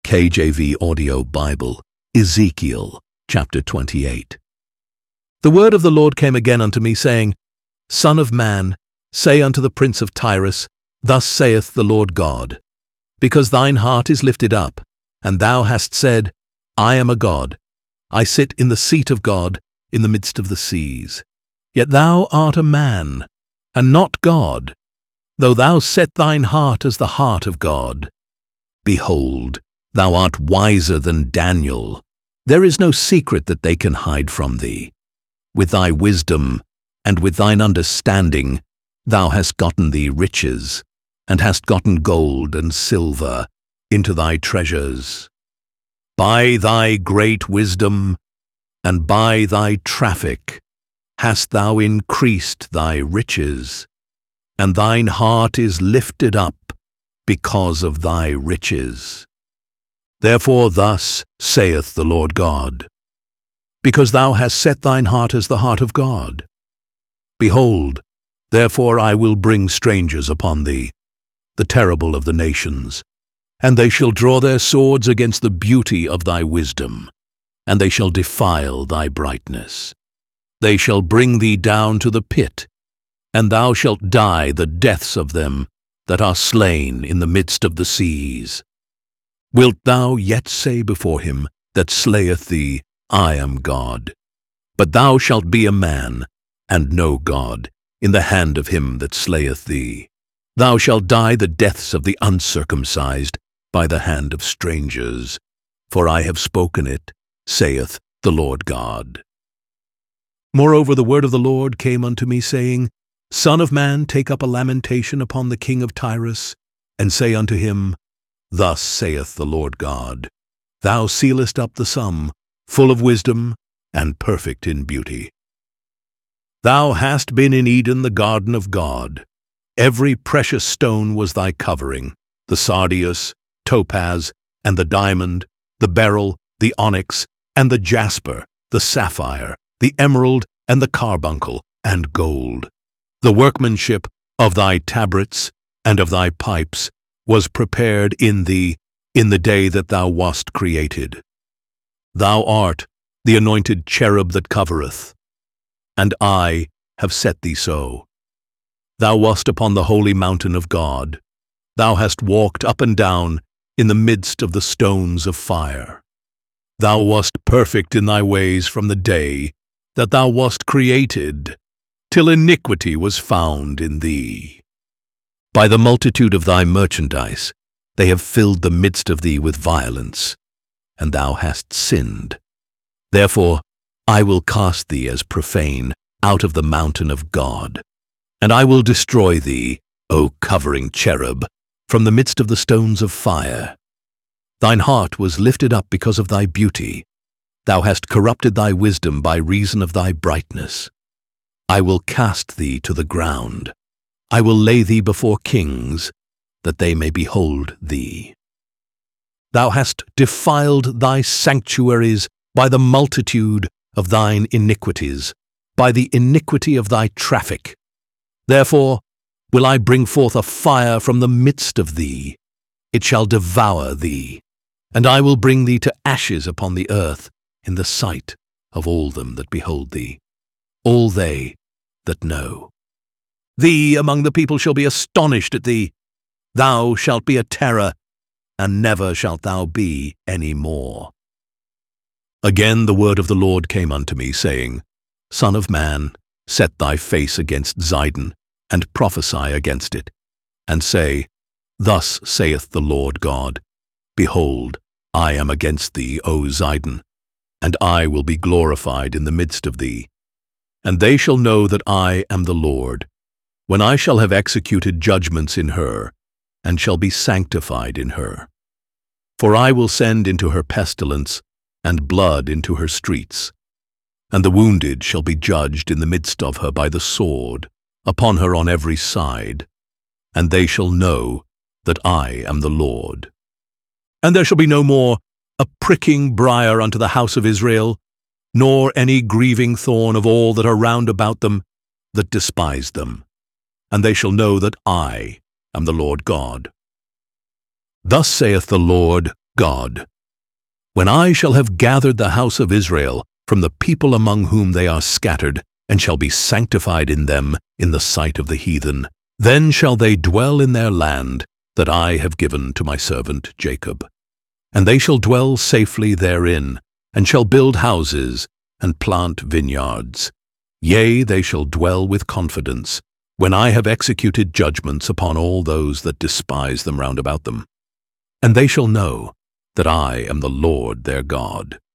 KJV Audio Bible, Ezekiel, chapter 28. The word of the Lord came again unto me, saying, Son of man, say unto the prince of Tyrus, Thus saith the Lord God, Because thine heart is lifted up, and thou hast said, I am a God, I sit in the seat of God in the midst of the seas. Yet thou art a man, and not God, though thou set thine heart as the heart of God. Behold, thou art wiser than Daniel. There is no secret that they can hide from thee. With thy wisdom and with thine understanding thou hast gotten thee riches, and hast gotten gold and silver into thy treasures. By thy great wisdom and by thy traffic hast thou increased thy riches, and thine heart is lifted up because of thy riches. Therefore thus saith the Lord God, Because thou hast set thine heart as the heart of God. Behold, therefore I will bring strangers upon thee, the terrible of the nations, and they shall draw their swords against the beauty of thy wisdom, and they shall defile thy brightness. They shall bring thee down to the pit, and thou shalt die the deaths of them that are slain in the midst of the seas. Wilt thou yet say before him that slayeth thee, I am God? But thou shalt be a man, and no God, in the hand of him that slayeth thee. Thou shalt die the deaths of the uncircumcised by the hand of strangers, for I have spoken it, saith the Lord God. Moreover the word of the Lord came unto me, saying, Son of man, take up a lamentation upon the king of Tyrus, and say unto him, Thus saith the Lord God, Thou sealest up the sum, full of wisdom, and perfect in beauty. Thou hast been in Eden, the garden of God. Every precious stone was thy covering, the sardius, topaz, and the diamond, the beryl, the onyx, and the jasper, the sapphire, the emerald, and the carbuncle, and gold. The workmanship of thy tabrets and of thy pipes was prepared in thee in the day that thou wast created. Thou art the anointed cherub that covereth, and I have set thee so. Thou wast upon the holy mountain of God. Thou hast walked up and down in the midst of the stones of fire. Thou wast perfect in thy ways from the day that thou wast created, till iniquity was found in thee. By the multitude of thy merchandise they have filled the midst of thee with violence, and thou hast sinned. Therefore I will cast thee as profane out of the mountain of God, and I will destroy thee, O covering cherub, from the midst of the stones of fire. Thine heart was lifted up because of thy beauty. Thou hast corrupted thy wisdom by reason of thy brightness. I will cast thee to the ground. I will lay thee before kings, that they may behold thee. Thou hast defiled thy sanctuaries by the multitude of thine iniquities, by the iniquity of thy traffic. Therefore will I bring forth a fire from the midst of thee. It shall devour thee, and I will bring thee to ashes upon the earth in the sight of all them that behold thee, all they that know. Thee among the people shall be astonished at thee. Thou shalt be a terror, and never shalt thou be any more. Again the word of the Lord came unto me, saying, Son of man, set thy face against Zidon, and prophesy against it, and say, Thus saith the Lord God, Behold, I am against thee, O Zidon, and I will be glorified in the midst of thee. And they shall know that I am the Lord, when I shall have executed judgments in her, and shall be sanctified in her. For I will send into her pestilence, and blood into her streets. And the wounded shall be judged in the midst of her by the sword, upon her on every side. And they shall know that I am the Lord. And there shall be no more a pricking briar unto the house of Israel, nor any grieving thorn of all that are round about them that despise them. And they shall know that I am the Lord God. Thus saith the Lord God. When I shall have gathered the house of Israel from the people among whom they are scattered, and shall be sanctified in them in the sight of the heathen, then shall they dwell in their land that I have given to my servant Jacob. And they shall dwell safely therein, and shall build houses and plant vineyards. Yea, they shall dwell with confidence, when I have executed judgments upon all those that despise them round about them. And they shall know that I am the Lord their God.